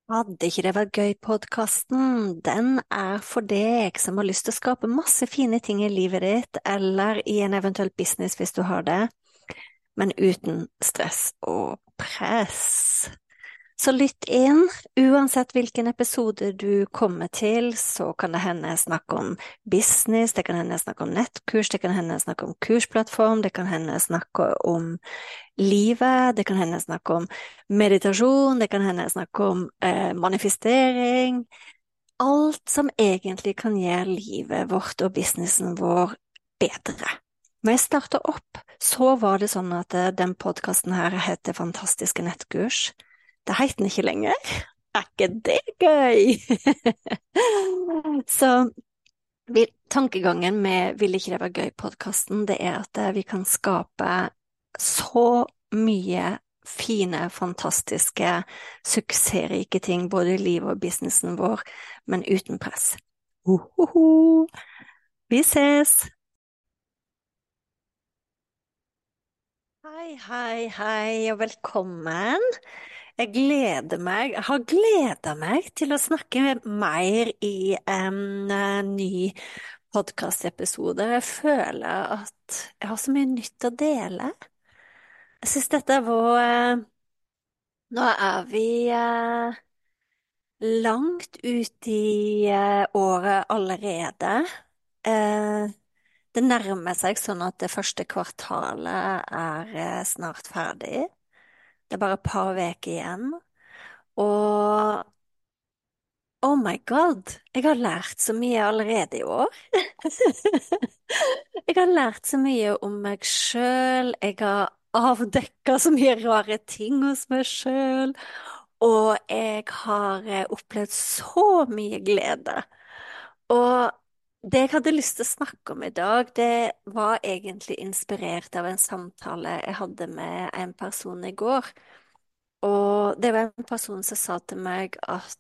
Hadde ikke det vært gøy, podkasten? Den er for deg som har lyst til å skape masse fine ting i livet ditt, eller i en eventuell business hvis du har det, men uten stress og press. Så lytt inn. Uansett hvilken episode du kommer til, så kan det hende jeg snakker om business, det kan hende jeg snakker om nettkurs, det kan hende jeg snakker om kursplattform, det kan hende jeg snakker om livet, det kan hende jeg snakker om meditasjon, det kan hende jeg snakker om manifestering. Alt som egentlig kan gjøre livet vårt og businessen vår bedre. Når jeg startet opp, så var det sånn at den podcasten her heter Fantastiske nettkurs. Det heter den ikke lenger. Er ikke det gøy? Så tankegangen med Vil ikke det være gøy-podcasten, det er at vi kan skape så mye fine, fantastiske, suksessrike ting, både i livet og businessen vår, men uten press. Uhuhu. Vi ses! Hei, hei, hei, og velkommen. Jeg har gledet meg til å snakke mer i en ny podcastepisode. Jeg føler at jeg har så mye nytt å dele. Jeg synes dette var Nå er vi langt ut i året allerede. Eh, det nærmer seg sånn at det første kvartalet er snart ferdig. Det er bare et par uker igjen. Og oh my God, jeg har lært så mye allerede i år. Jeg har lært så mye om meg sjøl, jeg har avdekka så mye rare ting hos meg sjøl, og jeg har opplevd så mye glede. Og det jeg hadde lyst til å snakke om i dag, det var egentlig inspirert av en samtale jeg hadde med en person i går. Og det var en person som sa til meg at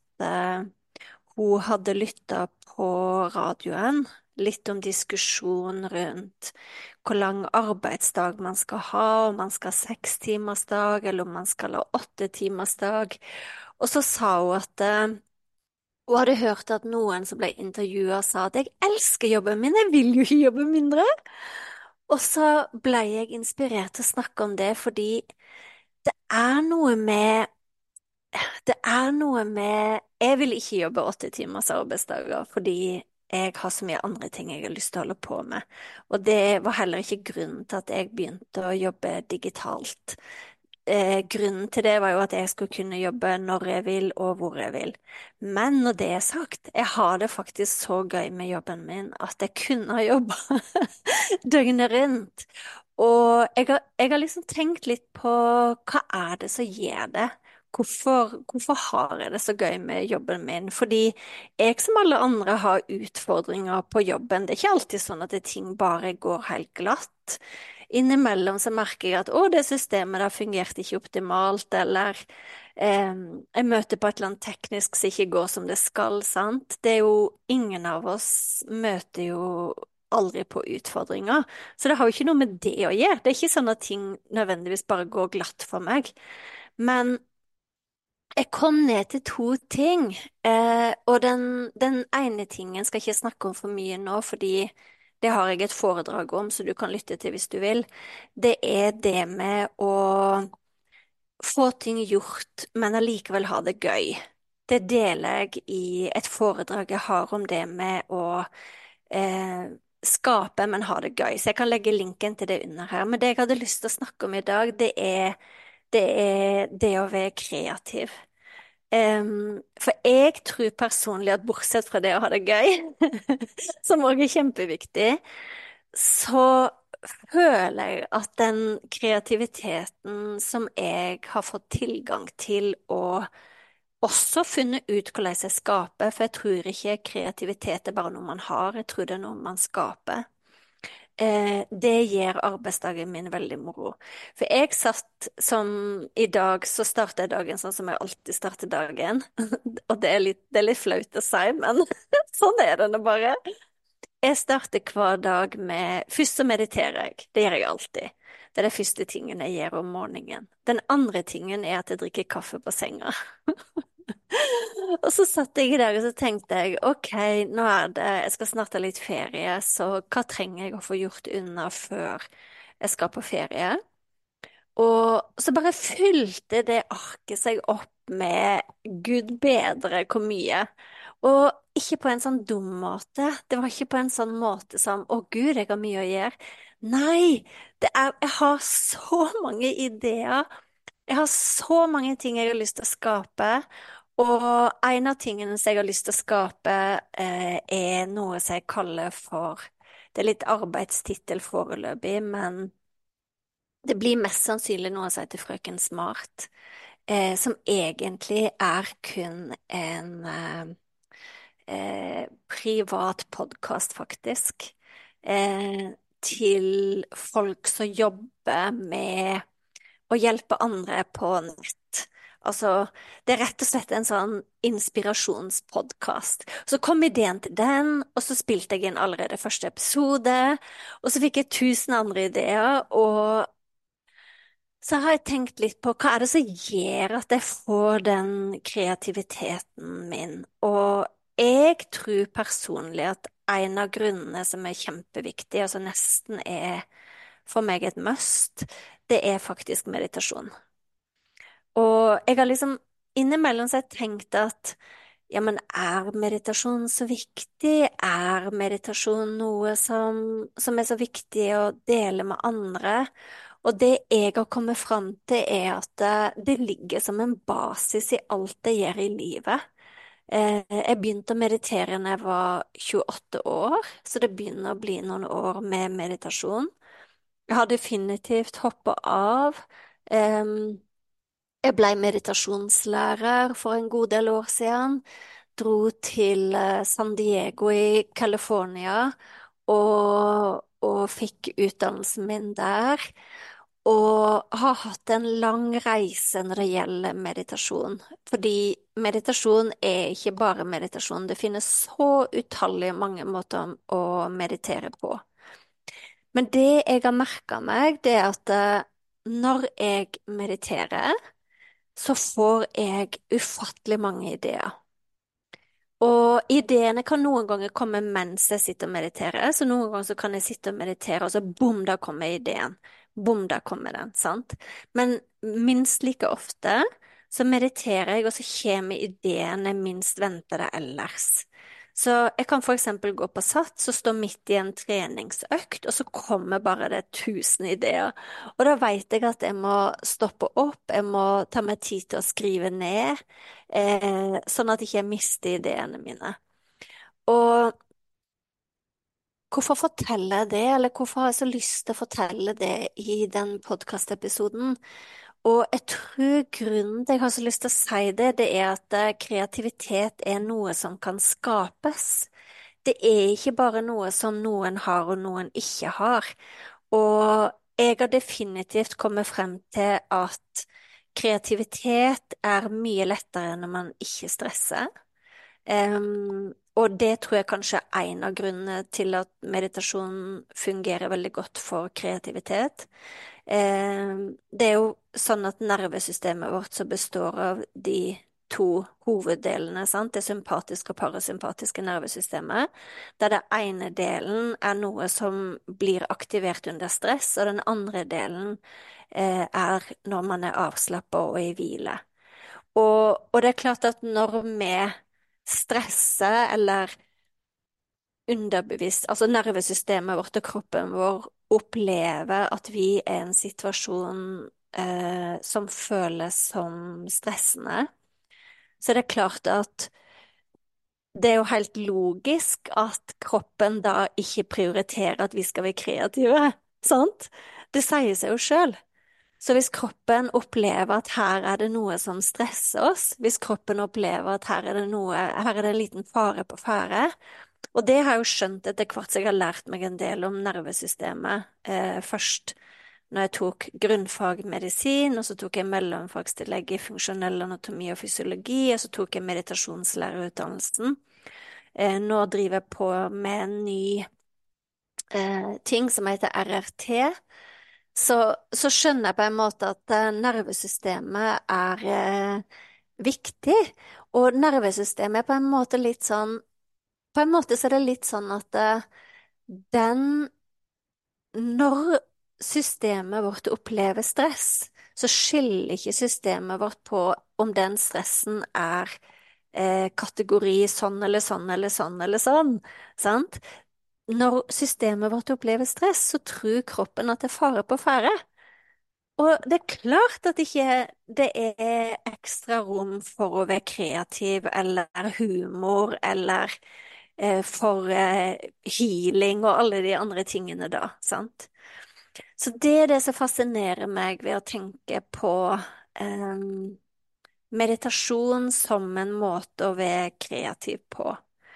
hun hadde lytta på radioen, litt om diskusjon rundt hvor lang arbeidsdag man skal ha, om man skal ha 6-timersdag, eller om man skal ha 8-timersdag. Og så sa hun at hun hadde hørt at noen som ble intervjua sa at jeg elsker jobben min, jeg vil jo ikke jobbe mindre. Og så ble jeg inspirert til å snakke om det, fordi det er noe med det er noe med Jeg vil ikke jobbe 8 timers arbeidsdager fordi jeg har så mye andre ting jeg har lyst til å holde på med. Og det var heller ikke grunnen til at jeg begynte å jobbe digitalt. Grunnen til det var jo at jeg skulle kunne jobbe når jeg vil og hvor jeg vil. Men når det er sagt, jeg har det faktisk så gøy med jobben min at jeg kunne ha jobba døgnet rundt. Og jeg har liksom tenkt litt på hva er det som gjør det? Hvorfor har jeg det så gøy med jobben min? Fordi jeg som alle andre har utfordringer på jobben. Det er ikke alltid sånn at ting bare går helt glatt. Innimellom så merker jeg at det systemet der fungerte ikke optimalt, eller jeg møter på et eller annet teknisk som ikke går som det skal, sant? Det er jo ingen av oss møter jo aldri på utfordringer, så det har jo ikke noe med det å gjøre. Det er ikke sånn at ting nødvendigvis bare går glatt for meg. Men jeg kom ned til to ting, og den ene tingen skal jeg ikke snakke om for mye nå, fordi det har jeg et foredrag om, så du kan lytte til hvis du vil. Det er det med å få ting gjort, men allikevel ha det gøy. Det deler jeg i et foredrag jeg har om det med å eh, skape, men ha det gøy. Så jeg kan legge linken til det under her. Men det jeg hadde lyst til å snakke om i dag, det er det å være kreativ. For jeg tror personlig at bortsett fra det å ha det gøy, som også er kjempeviktig, så føler jeg at den kreativiteten som jeg har fått tilgang til og også funnet ut hvordan jeg skaper, for jeg tror ikke kreativitet er bare noe man har, jeg tror det er noe man skaper. Det gjør arbeidsdagen min veldig moro. For jeg satt som I dag, så starter jeg dagen sånn som jeg alltid starter dagen. Og det er litt flaut å si, men sånn er det nå bare. Jeg starter hver dag med Først så mediterer jeg. Det gjør jeg alltid. Det er det første tingen jeg gjør om morgenen. Den andre tingen er at jeg drikker kaffe på senga. Og så satt jeg i dag og så tenkte jeg, ok, nå er det, jeg skal snart ha litt ferie, så hva trenger jeg å få gjort unna før jeg skal på ferie? Og så bare fylte det arket seg opp med Gud bedre hvor mye. Og ikke på en sånn dum måte. Det var ikke på en sånn måte som å Gud, jeg har mye å gjøre. Nei, jeg har så mange ideer. Jeg har så mange ting jeg har lyst til å skape. Og en av tingene som jeg har lyst til å skape, er noe som jeg kaller for Det er litt arbeidstittel foreløpig, men det blir mest sannsynlig noe som heter Frøken Smart, som egentlig er kun en privat podkast, faktisk, eh, til folk som jobber med å hjelpe andre på nett. Altså, det er rett og slett en sånn inspirasjonspodkast. Så kom ideen til den, og så spilte jeg inn allerede første episode, og så fikk jeg 1000 andre ideer, og så har jeg tenkt litt på hva er det som gjør at jeg får den kreativiteten min. Og jeg tror personlig at en av grunnene som er kjempeviktig, og som nesten er for meg et must, det er faktisk meditasjon. Og jeg har liksom innimellom så har jeg tenkt at ja, men er meditasjon så viktig? Er meditasjon noe som er så viktig å dele med andre? Og det jeg har kommet fram til, er at det ligger som en basis i alt jeg gjør i livet. Jeg begynte å meditere da jeg var 28 år, så det begynner å bli noen år med meditasjon. Jeg har definitivt hoppet av. Em, jeg ble meditasjonslærer for en god del år siden. Dro til San Diego i California og fikk utdannelsen min der. Og har hatt en lang reise når det gjelder meditasjon. Fordi meditasjon er ikke bare meditasjon. Det finnes så utallige mange måter å meditere på. Men det jeg har merka meg, det er at når jeg mediterer, så får jeg ufattelig mange ideer. Og ideene kan noen ganger komme mens jeg sitter og mediterer, så noen ganger så kan jeg sitte og meditere, og så bom, da kommer ideen. Bom, da kommer den, sant? Men minst like ofte så mediterer jeg, og så kommer ideene minst ventede ellers. Så jeg kan for eksempel gå på sats og stå midt i en treningsøkt, og så kommer bare det 1000 ideer. Og da vet jeg at jeg må stoppe opp, jeg må ta meg tid til å skrive ned, sånn at jeg ikke mister ideene mine. Og hvorfor fortelle jeg det, eller hvorfor har jeg så lyst til å fortelle det i den podkastepisoden? Og jeg tror grunnen til jeg har så lyst til å si det, det er at kreativitet er noe som kan skapes. Det er ikke bare noe som noen har og noen ikke har. Og jeg har definitivt kommet frem til at kreativitet er mye lettere når man ikke stresser. Og det tror jeg kanskje er en av grunnene til at meditasjon fungerer veldig godt for kreativitet. Det er jo sånn at nervesystemet vårt som består av de to hoveddelene, sant? Det sympatiske og parasympatiske nervesystemet, der den ene delen er noe som blir aktivert under stress, og den andre delen er når man er avslappa og i hvile. Og det er klart at når vi stresser eller underbevisst, altså nervesystemet vårt og kroppen vår opplever at vi er i en situasjon som føles som stressende, så er det klart at det er jo helt logisk at kroppen da ikke prioriterer at vi skal være kreative, sant? Det sier seg jo sjøl. Så hvis kroppen opplever at her er det noe som stresser oss, hvis kroppen opplever at her er det noe, her er det en liten fare på ferde, og det har jeg jo skjønt etter hvert som jeg har lært meg en del om nervesystemet, først når jeg tok grunnfagmedisin, og så tok jeg mellomfagstillegg i funksjonell anatomi og fysiologi, og så tok jeg meditasjonslærerutdannelsen. Nå driver jeg på med en ny ting som heter RRT, så skjønner jeg på en måte at nervesystemet er viktig, Og nervesystemet er på en måte litt sånn, på en måte så er det litt sånn at den når systemet vårt opplever stress, så skiller ikke systemet vårt på om den stressen er kategori sånn eller sånn eller sånn eller sånn, sant? Når systemet vårt opplever stress, så tror kroppen at det er fare på ferde. Og det er klart at ikke det er ekstra rom for å være kreativ eller humor eller for healing og alle de andre tingene da, sant? Så det er det som fascinerer meg ved å tenke på meditasjon som en måte å være kreativ på.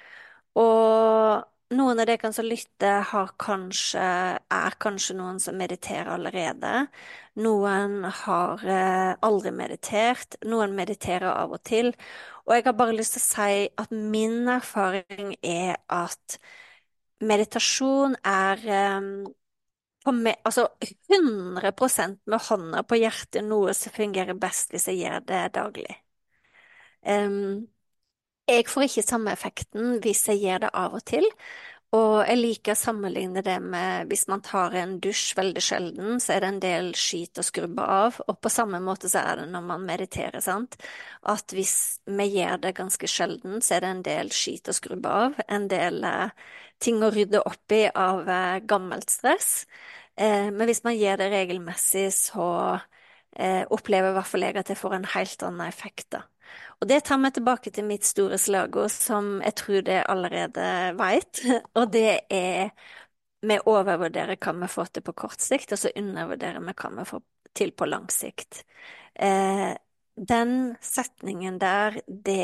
Og noen av dere som lytter, er kanskje noen som mediterer allerede. Noen har aldri meditert. Noen mediterer av og til. Og jeg har bare lyst til å si at min erfaring er at meditasjon er altså 100% med hånda på hjertet noe som fungerer best hvis jeg gjør det daglig. Um, jeg får ikke samme effekten hvis jeg gjør det av og til, og jeg liker å sammenligne det med hvis man tar en dusj veldig sjelden, så er det en del skit å skrubbe av, og på samme måte så er det når man mediterer, sant? At hvis vi gjør det ganske sjelden, så er det en del skit å skrubbe av, en del ting å rydde opp i av gammelt stress. Men hvis man gjør det regelmessig, så opplever i hvert fall jeg at jeg får en helt annen effekt da. Og det tar meg tilbake til mitt store slagord, som jeg tror det allerede vet, og det er vi overvurderer hva vi får til på kort sikt, og så undervurderer vi hva vi får til på lang sikt. Den setningen der,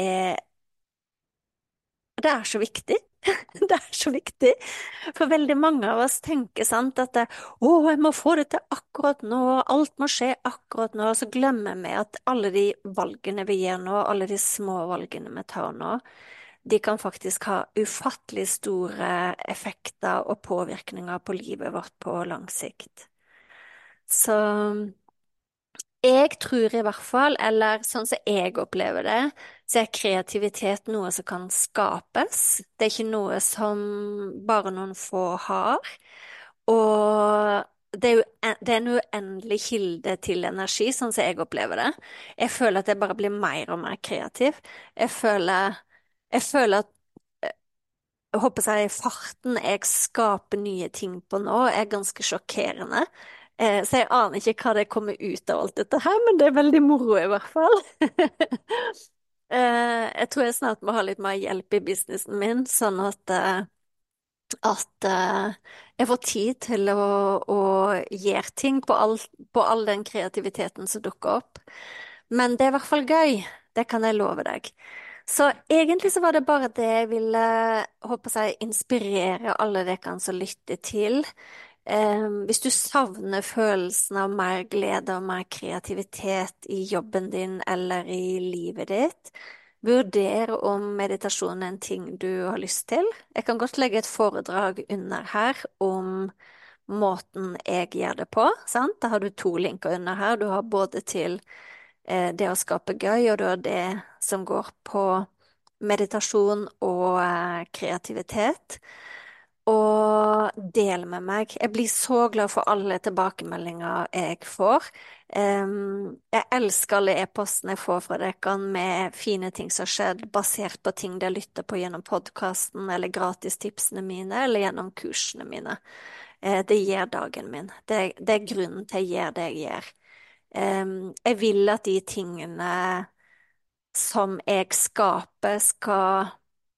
det er så viktig. Det er så viktig, for veldig mange av oss tenker sant, at å, jeg må få det til akkurat nå, alt må skje akkurat nå, og så glemmer vi at alle de valgene vi gjør nå, alle de små valgene vi tar nå, de kan faktisk ha ufattelig store effekter og påvirkninger på livet vårt på lang sikt. Så jeg tror i hvert fall, eller sånn som jeg opplever det, så er kreativitet noe som kan skapes. Det er ikke noe som bare noen få har. Og det er en uendelig kilde til energi, sånn som jeg opplever det. Jeg føler at jeg bare blir mer og mer kreativ. Jeg føler at jeg håper jeg farten jeg skaper nye ting på nå, er ganske sjokkerende. Så jeg aner ikke hva det kommer ut av alt dette her, men det er veldig moro i hvert fall. Jeg tror jeg snart må ha litt mer hjelp i businessen min, sånn at jeg får tid til å gjøre ting på all den kreativiteten som dukker opp. Men det er i hvert fall gøy, det kan jeg love deg. Så egentlig så var det bare det jeg ville, håper jeg, inspirere alle dere som lytter til. Hvis du savner følelsen av mer glede og mer kreativitet i jobben din eller i livet ditt, vurder om meditasjon er en ting du har lyst til. Jeg kan godt legge et foredrag under her om måten jeg gjør det på, sant? Da har du to linker under her. Du har både til det å skape gøy, og du har det som går på meditasjon og kreativitet. Og del med meg. Jeg blir så glad for alle tilbakemeldinger jeg får. Jeg elsker alle e-postene jeg får fra dere med fine ting som har skjedd, basert på ting de lytter på gjennom podkasten, eller gratistipsene mine, eller gjennom kursene mine. Det gjør dagen min. Det er grunnen til jeg gjør det jeg gjør. Jeg vil at de tingene som jeg skaper, skal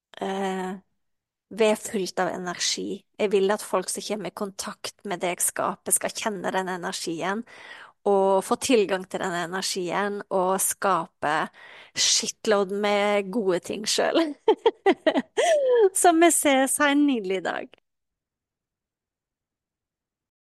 være fylt av energi. Jeg vil at folk som kommer i kontakt med det jeg skaper, skal kjenne den energien, og få tilgang til den energien, og skape shitload med gode ting sjøl. Så vi ses, ha en nydelig dag.